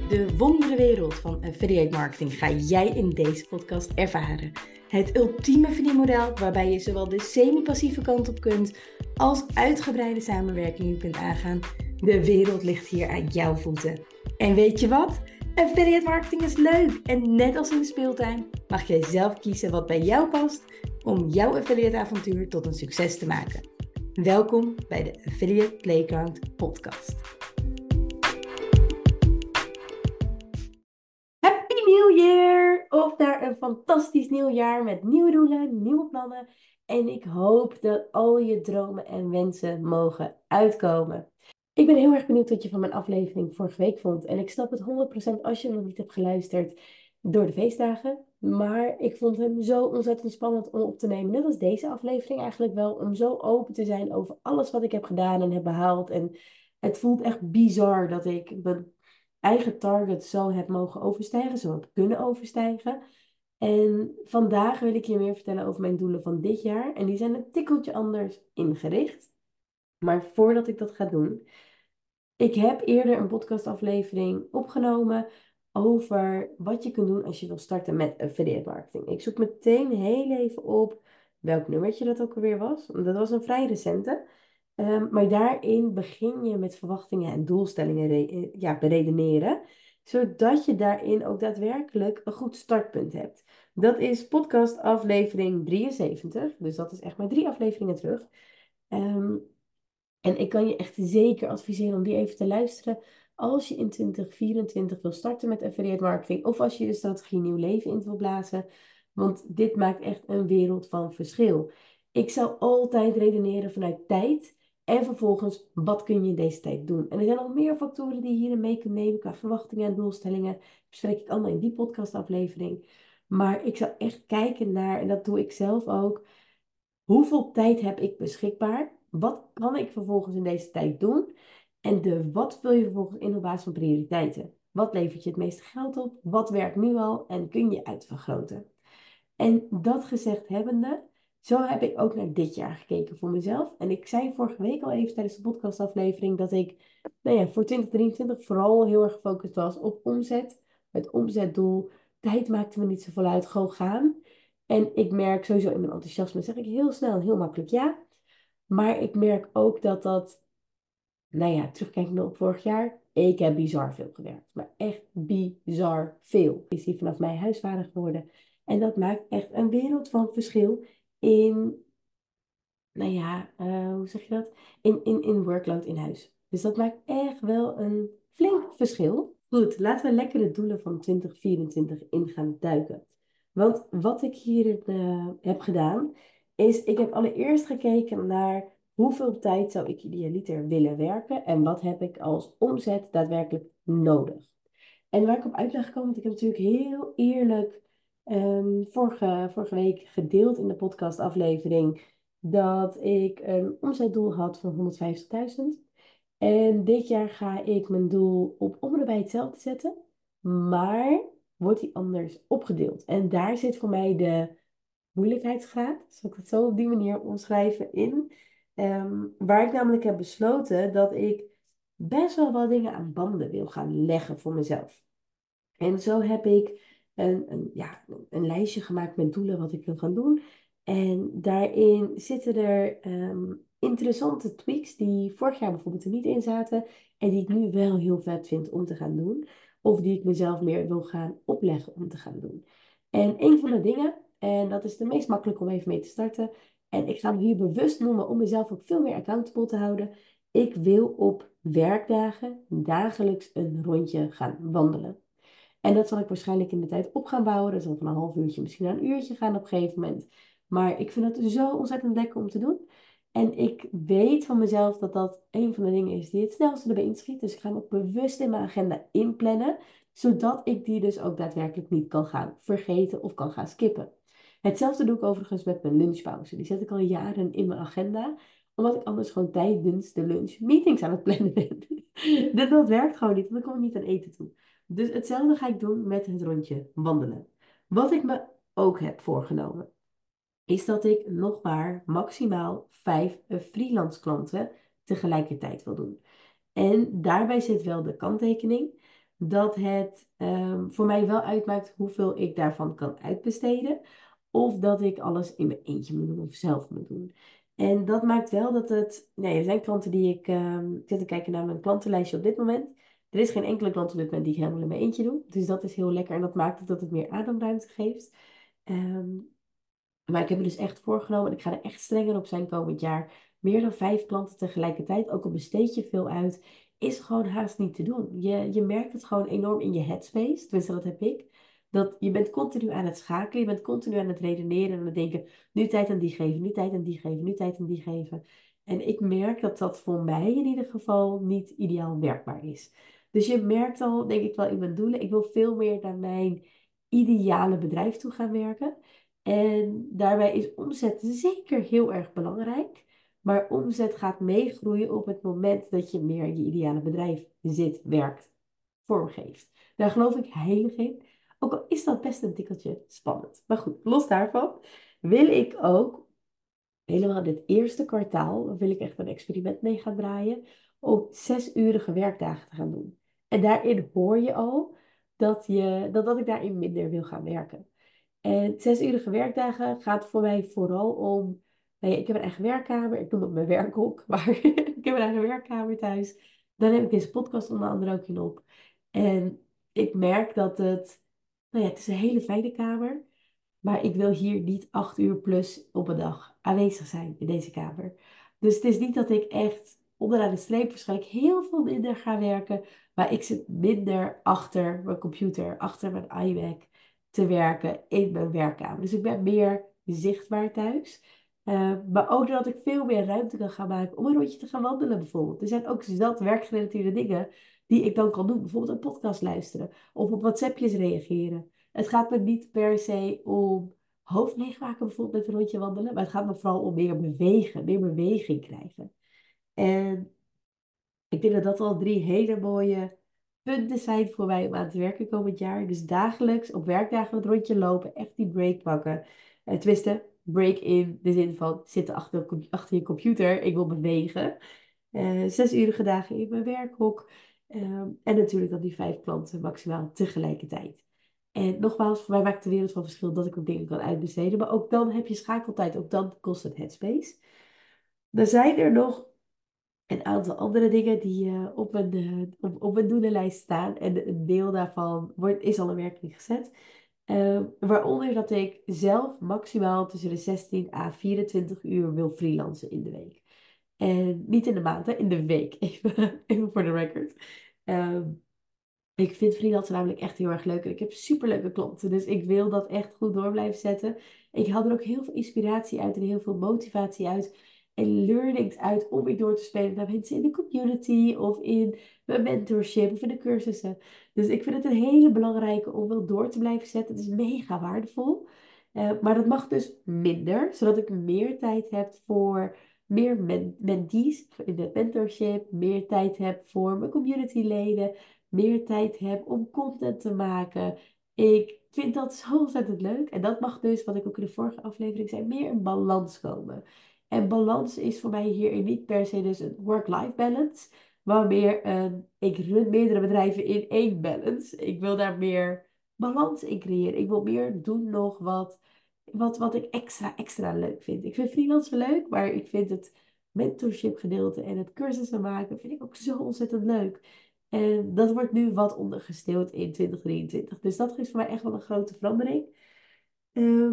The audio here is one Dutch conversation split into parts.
De wonderenwereld van affiliate marketing ga jij in deze podcast ervaren. Het ultieme verdienmodel waarbij je zowel de semi-passieve kant op kunt als uitgebreide samenwerkingen kunt aangaan. De wereld ligt hier aan jouw voeten. En weet je wat? Affiliate marketing is leuk en net als in de speeltuin mag jij zelf kiezen wat bij jou past om jouw affiliate avontuur tot een succes te maken. Welkom bij de Affiliate Playground podcast. Happy New Year! Of naar een fantastisch nieuw jaar met nieuwe doelen, nieuwe plannen. En ik hoop dat al je dromen en wensen mogen uitkomen. Ik ben heel erg benieuwd wat je van mijn aflevering vorige week vond. En ik snap het 100% als je hem nog niet hebt geluisterd door de feestdagen. Maar ik vond hem zo ontzettend spannend om op te nemen. Net als deze aflevering eigenlijk wel. Om zo open te zijn over alles wat ik heb gedaan en heb behaald. En het voelt echt bizar dat ik mijn eigen target zo heb mogen overstijgen. Zo heb kunnen overstijgen. En vandaag wil ik je meer vertellen over mijn doelen van dit jaar. En die zijn een tikkeltje anders ingericht. Maar voordat ik dat ga doen, ik heb eerder een podcastaflevering opgenomen over wat je kunt doen als je wil starten met affiliate marketing. Ik zoek meteen heel even op welk nummertje dat ook alweer was. Dat was een vrij recente. Maar daarin begin je met verwachtingen en doelstellingen beredeneren. Zodat je daarin ook daadwerkelijk een goed startpunt hebt. Dat is podcast aflevering 73. Dus dat is echt maar 3 afleveringen terug. En ik kan je echt zeker adviseren om die even te luisteren als je in 2024 wil starten met affiliate marketing of als je je strategie nieuw leven in wil blazen. Want dit maakt echt een wereld van verschil. Ik zou altijd redeneren vanuit tijd en vervolgens wat kun je in deze tijd doen. En er zijn nog meer factoren die je hierin mee kunt nemen qua verwachtingen en doelstellingen. Bespreek ik allemaal in die podcastaflevering. Maar ik zou echt kijken naar, en dat doe ik zelf ook, hoeveel tijd heb ik beschikbaar? Wat kan ik vervolgens in deze tijd doen? En wat vul je vervolgens in op basis van prioriteiten? Wat levert je het meeste geld op? Wat werkt nu al? En kun je uitvergroten? En dat gezegd hebbende, zo heb ik ook naar dit jaar gekeken voor mezelf. En ik zei vorige week al even tijdens de podcastaflevering dat ik voor 2023 vooral heel erg gefocust was op omzet. Het omzetdoel. Tijd maakte me niet zoveel uit, gewoon gaan. En ik merk sowieso in mijn enthousiasme, zeg ik heel snel en heel makkelijk ja. Maar ik merk ook terugkijkend op vorig jaar, ik heb bizar veel gewerkt. Maar echt bizar veel. Ik zie vanaf mij huisvader geworden. En dat maakt echt een wereld van verschil in, hoe zeg je dat? In workload in huis. Dus dat maakt echt wel een flink verschil. Goed, laten we lekker de doelen van 2024 in gaan duiken. Want wat ik hier heb gedaan, is ik heb allereerst gekeken naar hoeveel tijd zou ik idealiter willen werken en wat heb ik als omzet daadwerkelijk nodig. En waar ik op uit ben gekomen, want ik heb natuurlijk heel eerlijk vorige week gedeeld in de podcastaflevering dat ik een omzetdoel had van 150.000. En dit jaar ga ik mijn doel op om en bij hetzelfde zetten, maar wordt die anders opgedeeld. En daar zit voor mij de moeilijkheidsgraad, zal ik het zo op die manier omschrijven, in. Waar ik namelijk heb besloten dat ik best wel wat dingen aan banden wil gaan leggen voor mezelf. En zo heb ik een lijstje gemaakt met doelen wat ik wil gaan doen. En daarin zitten er interessante tweaks die vorig jaar bijvoorbeeld er niet in zaten. En die ik nu wel heel vet vind om te gaan doen. Of die ik mezelf meer wil gaan opleggen om te gaan doen. En een van de dingen, en dat is de meest makkelijk om even mee te starten. En ik ga hem hier bewust noemen om mezelf ook veel meer accountable te houden. Ik wil op werkdagen dagelijks een rondje gaan wandelen. En dat zal ik waarschijnlijk in de tijd op gaan bouwen. Dat zal van een half uurtje misschien naar een uurtje gaan op een gegeven moment. Maar ik vind het zo ontzettend lekker om te doen. En ik weet van mezelf dat dat een van de dingen is die het snelste erbij inschiet. Dus ik ga hem ook bewust in mijn agenda inplannen. Zodat ik die dus ook daadwerkelijk niet kan gaan vergeten of kan gaan skippen. Hetzelfde doe ik overigens met mijn lunchpauze. Die zet ik al jaren in mijn agenda. Omdat ik anders gewoon tijdens de lunch meetings aan het plannen ben. Dat werkt gewoon niet, want dan kom ik niet aan eten toe. Dus hetzelfde ga ik doen met het rondje wandelen. Wat ik me ook heb voorgenomen, is dat ik nog maar maximaal 5 freelance klanten tegelijkertijd wil doen. En daarbij zit wel de kanttekening. dat het voor mij wel uitmaakt hoeveel ik daarvan kan uitbesteden. Of dat ik alles in mijn eentje moet doen of zelf moet doen. En dat maakt wel dat het... Nee, er zijn klanten die ik zit te kijken naar mijn klantenlijstje op dit moment. Er is geen enkele klant op dit moment die ik helemaal in mijn eentje doe. Dus dat is heel lekker en dat maakt het dat het meer ademruimte geeft. Ehm, maar ik heb me dus echt voorgenomen, en ik ga er echt strenger op zijn komend jaar. Meer dan 5 klanten tegelijkertijd, ook al besteed je veel uit, is gewoon haast niet te doen. Je merkt het gewoon enorm in je headspace, tenminste dat heb ik. Dat je bent continu aan het schakelen, je bent continu aan het redeneren en aan het denken, nu tijd aan die geven, nu tijd aan die geven, nu tijd aan die geven. En ik merk dat dat voor mij in ieder geval niet ideaal werkbaar is. Dus je merkt al, denk ik wel in mijn doelen, ik wil veel meer naar mijn ideale bedrijf toe gaan werken. En daarbij is omzet zeker heel erg belangrijk. Maar omzet gaat meegroeien op het moment dat je meer in je ideale bedrijf zit, werkt, vormgeeft. Daar geloof ik heilig in. Ook al is dat best een tikkeltje spannend. Maar goed, los daarvan wil ik ook helemaal dit eerste kwartaal, wil ik echt een experiment mee gaan draaien, om 6-urige werkdagen te gaan doen. En daarin hoor je al dat ik daarin minder wil gaan werken. En 6-urige werkdagen gaat voor mij vooral om. Nou ja, ik heb een eigen werkkamer. Ik noem het mijn werkhok. Maar ik heb een eigen werkkamer thuis. Dan heb ik deze podcast onder andere ook in op. En ik merk dat het. Nou ja, het is een hele fijne kamer. Maar ik wil hier niet 8 uur plus op een dag aanwezig zijn in deze kamer. Dus het is niet dat ik echt onderaan de streep waarschijnlijk heel veel minder ga werken. Maar ik zit minder achter mijn computer, achter mijn iMac te werken in mijn werkkamer. Dus ik ben meer zichtbaar thuis. Maar ook dat ik veel meer ruimte kan gaan maken om een rondje te gaan wandelen bijvoorbeeld. Er zijn ook zat werkgerelateerde dingen die ik dan kan doen. Bijvoorbeeld een podcast luisteren of op WhatsAppjes reageren. Het gaat me niet per se om hoofd leegmaken bijvoorbeeld met een rondje wandelen. Maar het gaat me vooral om meer bewegen, meer beweging krijgen. En ik denk dat dat al 3 hele mooie punten zijn voor mij om aan te werken komend jaar. Dus dagelijks op werkdagen het rondje lopen, echt die break pakken. Tenminste, break in de zin van zitten achter je computer. Ik wil bewegen. 6-urige dagen in mijn werkhok. En natuurlijk dan die 5 klanten maximaal tegelijkertijd. En nogmaals, voor mij maakt de wereld van verschil dat ik ook dingen kan uitbesteden. Maar ook dan heb je schakeltijd. Ook dan kost het headspace. Dan zijn er nog een aantal andere dingen die op mijn doelenlijst staan. En een deel daarvan is al in werking gezet. Waaronder dat ik zelf maximaal tussen de 16 à 24 uur wil freelancen in de week. En niet in de maand, hè, in de week. Even voor de record. Ehm, ik vind freelancen namelijk echt heel erg leuk. En ik heb superleuke klanten. Dus ik wil dat echt goed door blijven zetten. Ik haal er ook heel veel inspiratie uit en heel veel motivatie uit. En learnings uit om weer door te spelen naar mensen in de community. Of in mijn mentorship of in de cursussen. Dus ik vind het een hele belangrijke om wel door te blijven zetten. Het is mega waardevol. Maar dat mag dus minder. Zodat ik meer tijd heb voor meer mentees in de mentorship. Meer tijd heb voor mijn communityleden, meer tijd heb om content te maken. Ik vind dat zo ontzettend leuk. En dat mag dus, wat ik ook in de vorige aflevering zei, meer in balans komen. En balans is voor mij hierin niet per se dus een work-life balance, maar meer een, ik run meerdere bedrijven in één balance. Ik wil daar meer balans in creëren. Ik wil meer doen nog wat ik extra leuk vind. Ik vind freelancen leuk, maar ik vind het mentorship gedeelte en het cursussen maken vind ik ook zo ontzettend leuk. En dat wordt nu wat ondergesteeld in 2023. Dus dat is voor mij echt wel een grote verandering. Ehm,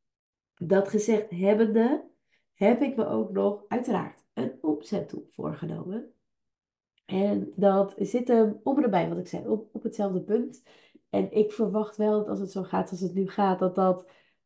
dat gezegd hebbende, heb ik me ook nog uiteraard een omzetdoel voorgenomen. En dat zit hem om en nabij, wat ik zei, op hetzelfde punt. En ik verwacht wel dat als het zo gaat als het nu gaat, dat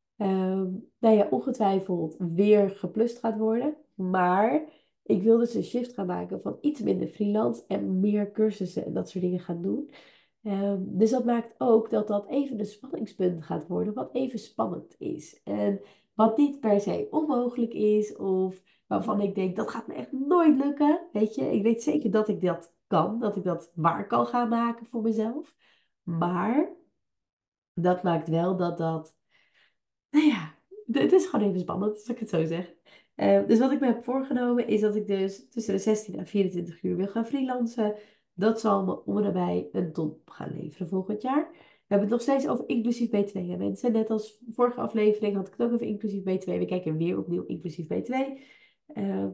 nou ja, ongetwijfeld weer geplust gaat worden. Maar ik wil dus een shift gaan maken van iets minder freelance en meer cursussen en dat soort dingen gaan doen. Dus dat maakt ook dat dat even een spanningspunt gaat worden, wat even spannend is. En wat niet per se onmogelijk is, of waarvan ik denk, dat gaat me echt nooit lukken. Weet je, ik weet zeker dat ik dat kan, dat ik dat waar kan gaan maken voor mezelf. Maar dat maakt wel dat nou ja, het is gewoon even spannend, als ik het zo zeg. Dus wat ik me heb voorgenomen is dat ik dus tussen de 16 en 24 uur wil gaan freelancen. Dat zal me om en nabij een ton gaan leveren volgend jaar. We hebben het nog steeds over inclusief BTW. Hè, mensen, net als vorige aflevering had ik het ook over inclusief BTW. We kijken weer opnieuw inclusief BTW. Ehm,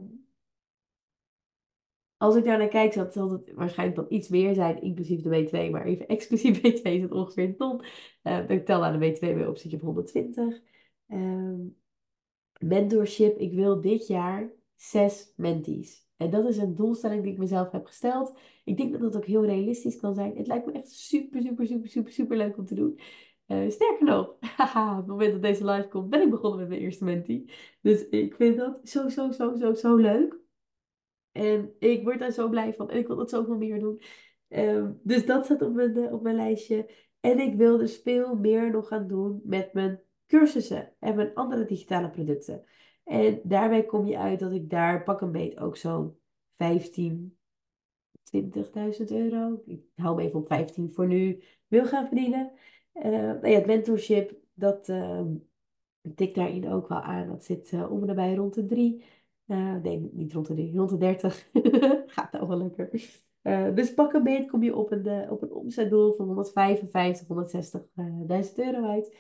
als ik daar naar kijk, zal het waarschijnlijk dan iets meer zijn, inclusief de BTW. Maar even exclusief BTW is het ongeveer een ton. Ik tel daar de BTW mee op, zit je op 120. Ehm, Mentorship, ik wil dit jaar 6 mentees. En dat is een doelstelling die ik mezelf heb gesteld. Ik denk dat dat ook heel realistisch kan zijn. Het lijkt me echt super, super, super, super, super leuk om te doen. Sterker nog, haha, op het moment dat deze live komt, ben ik begonnen met mijn eerste mentee. Dus ik vind dat zo, zo, zo, zo, zo leuk. En ik word daar zo blij van. En ik wil dat zoveel meer doen. Dus dat staat op mijn lijstje. En ik wil dus veel meer nog gaan doen met mijn cursussen en mijn andere digitale producten. En daarbij kom je uit dat ik daar pak een beet ook zo'n 15, 20.000 euro. Ik hou me even op 15 voor nu. Wil gaan verdienen. Nou ja, het mentorship, dat tik daarin ook wel aan. Dat zit om en nabij rond de 3. Nee, niet rond de 3, rond de 30. Gaat nou wel lekker. Dus pak een beet kom je op een omzetdoel van 155, 160.000 euro uit.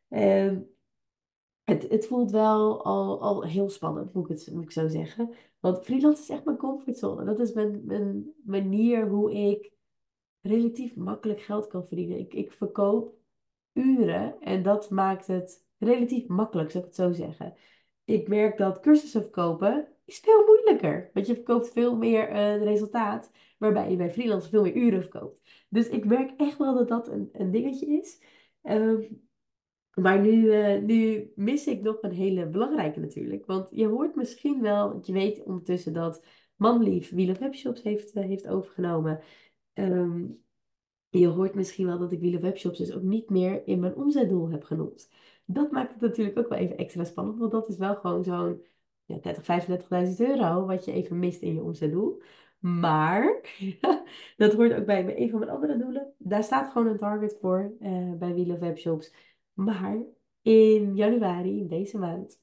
Het voelt wel al heel spannend, moet ik zo zeggen. Want freelance is echt mijn comfortzone. Dat is mijn manier hoe ik relatief makkelijk geld kan verdienen. Ik verkoop uren en dat maakt het relatief makkelijk, zou ik het zo zeggen. Ik merk dat cursussen verkopen is veel moeilijker. Want je verkoopt veel meer een resultaat, waarbij je bij freelance veel meer uren verkoopt. Dus ik merk echt wel dat dat een dingetje is. Ehm, maar nu mis ik nog een hele belangrijke natuurlijk. Want je hoort misschien wel, want je weet ondertussen dat Manlief Wheel of Webshops heeft overgenomen. Ehm, je hoort misschien wel dat ik Wheel of Webshops dus ook niet meer in mijn omzetdoel heb genoemd. Dat maakt het natuurlijk ook wel even extra spannend, want dat is wel gewoon zo'n ja, 30, 35.000 euro wat je even mist in je omzetdoel. Maar dat hoort ook bij een van mijn andere doelen. Daar staat gewoon een target voor bij Wheel of Webshops. Maar in januari, in deze maand,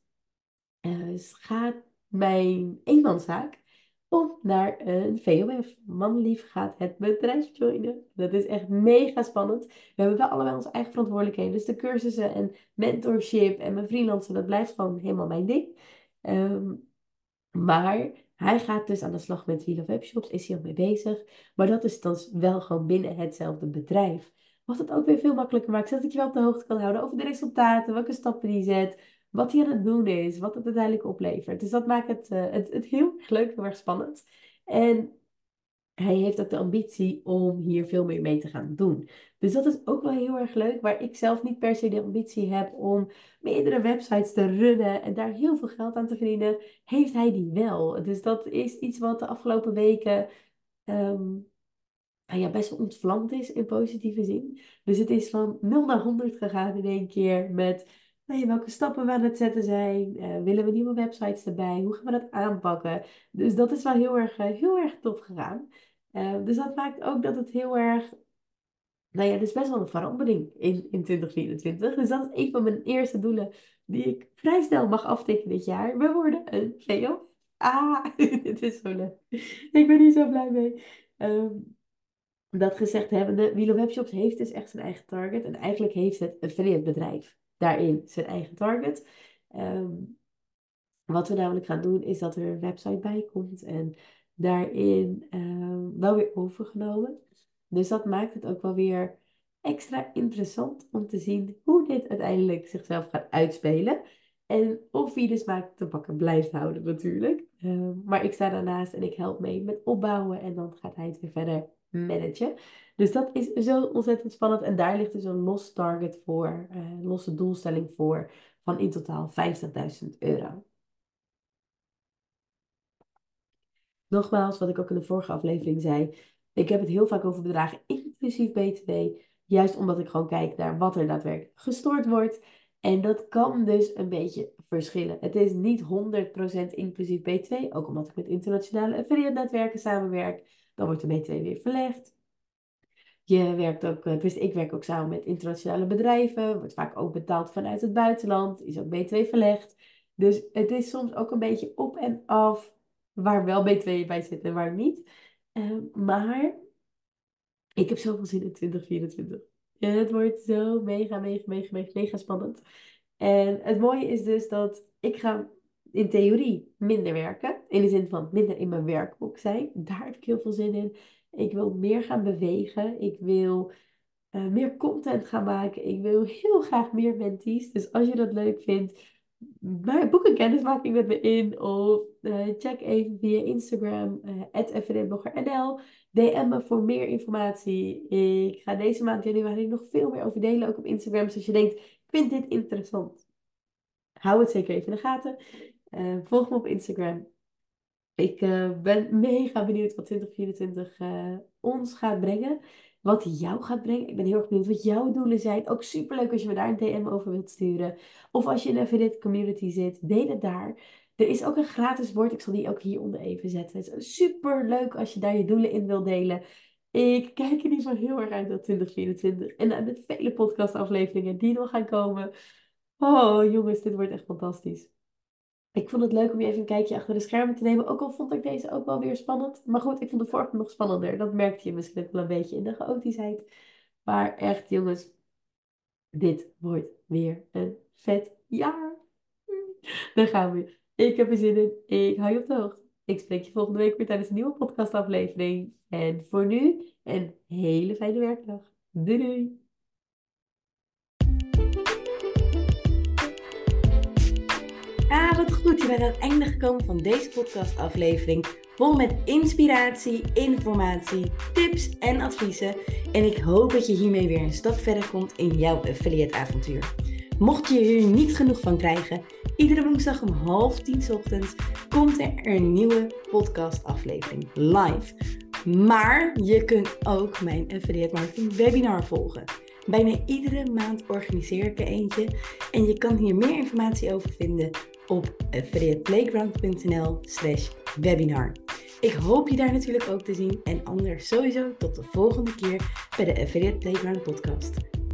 gaat mijn eenmanszaak om naar een VOF. Manlief gaat het bedrijf joinen. Dat is echt mega spannend. We hebben wel allebei onze eigen verantwoordelijkheden. Dus de cursussen en mentorship en mijn freelancen, dat blijft gewoon helemaal mijn ding. Ehm, maar hij gaat dus aan de slag met Wheel of Webshops, is hij al mee bezig. Maar dat is dan wel gewoon binnen hetzelfde bedrijf. Wat het ook weer veel makkelijker maakt, zodat ik je wel op de hoogte kan houden over de resultaten, welke stappen die zet, wat hij aan het doen is, wat het uiteindelijk oplevert. Dus dat maakt het heel erg leuk, heel erg spannend. En hij heeft ook de ambitie om hier veel meer mee te gaan doen. Dus dat is ook wel heel erg leuk, waar ik zelf niet per se de ambitie heb om meerdere websites te runnen en daar heel veel geld aan te verdienen, heeft hij die wel. Dus dat is iets wat de afgelopen weken ehm, nou ja, best wel ontvlamd is in positieve zin. Dus het is van 0 naar 100 gegaan in één keer met nou ja, welke stappen we aan het zetten zijn. Willen we nieuwe websites erbij? Hoe gaan we dat aanpakken? Dus dat is wel heel erg tof gegaan. Dus dat maakt ook dat het heel erg nou ja, er is best wel een verandering in 2024. Dus dat is een van mijn eerste doelen die ik vrij snel mag aftikken dit jaar. We worden een VO. Ah, dit is zo leuk. Ik ben hier zo blij mee. Ehm, dat gezegd hebbende, Wheel of Webshops heeft dus echt zijn eigen target. En eigenlijk heeft het affiliate bedrijf daarin zijn eigen target. Ehm, wat we namelijk gaan doen, is dat er een website bij komt en daarin wel weer overgenomen. Dus dat maakt het ook wel weer extra interessant om te zien hoe dit uiteindelijk zichzelf gaat uitspelen. En of wie de smaak te pakken blijft houden natuurlijk. Maar ik sta daarnaast en ik help mee met opbouwen en dan gaat hij het weer verder managen. Dus dat is zo ontzettend spannend. En daar ligt dus een los target voor, losse doelstelling voor van in totaal 50.000 euro. Nogmaals, wat ik ook in de vorige aflevering zei. Ik heb het heel vaak over bedragen inclusief BTW. Juist omdat ik gewoon kijk naar wat er daadwerkelijk gestort wordt. En dat kan dus een beetje verschillen. Het is niet 100% inclusief BTW. Ook omdat ik met internationale affiliate netwerken samenwerk. Dan wordt de BTW weer verlegd. Je werkt ook, dus ik werk ook samen met internationale bedrijven. Wordt vaak ook betaald vanuit het buitenland. Is ook BTW verlegd. Dus het is soms ook een beetje op en af waar wel BTW bij zit en waar niet. Maar Ik heb zoveel zin in 2024. Ja, het wordt zo mega spannend. En het mooie is dus dat ik ga in theorie minder werken. In de zin van minder in mijn werkboek zijn. Daar heb ik heel veel zin in. Ik wil meer gaan bewegen. Ik wil meer content gaan maken. Ik wil heel graag meer mentees. Dus als je dat leuk vindt, boek een kennismaking met me in. Of check even via Instagram, @fvdblogger.nl. DM me voor meer informatie. Ik ga deze maand januari nog veel meer over delen, ook op Instagram. Dus als je denkt, ik vind dit interessant, hou het zeker even in de gaten. Volg me op Instagram. Ik ben mega benieuwd wat 2024 ons gaat brengen. Wat jou gaat brengen. Ik ben heel erg benieuwd wat jouw doelen zijn. Ook superleuk als je me daar een DM over wilt sturen. Of als je in de affiliate community zit, deel het daar. Er is ook een gratis bord. Ik zal die ook hieronder even zetten. Het is super leuk als je daar je doelen in wilt delen. Ik kijk in ieder geval heel erg uit naar 2024. En naar de vele podcastafleveringen die nog gaan komen. Oh jongens, dit wordt echt fantastisch. Ik vond het leuk om je even een kijkje achter de schermen te nemen. Ook al vond ik deze ook wel weer spannend. Maar goed, ik vond de vorige nog spannender. Dat merkte je misschien ook wel een beetje in de chaotischheid. Maar echt, jongens, dit wordt weer een vet jaar. Daar gaan we. Ik heb er zin in. Ik hou je op de hoogte. Ik spreek je volgende week weer tijdens een nieuwe podcastaflevering. En voor nu, een hele fijne werkdag. Doei doei. Wat goed, je bent aan het einde gekomen van deze podcastaflevering. Vol met inspiratie, informatie, tips en adviezen. En ik hoop dat je hiermee weer een stap verder komt in jouw affiliate avontuur. Mocht je hier niet genoeg van krijgen, iedere woensdag om 9:30 ochtends komt er een nieuwe podcastaflevering live. Maar je kunt ook mijn affiliate marketing webinar volgen. Bijna iedere maand organiseer ik er eentje en je kan hier meer informatie over vinden op affiliateplayground.nl/webinar. Ik hoop je daar natuurlijk ook te zien en anders sowieso tot de volgende keer bij de Affiliate Playground podcast.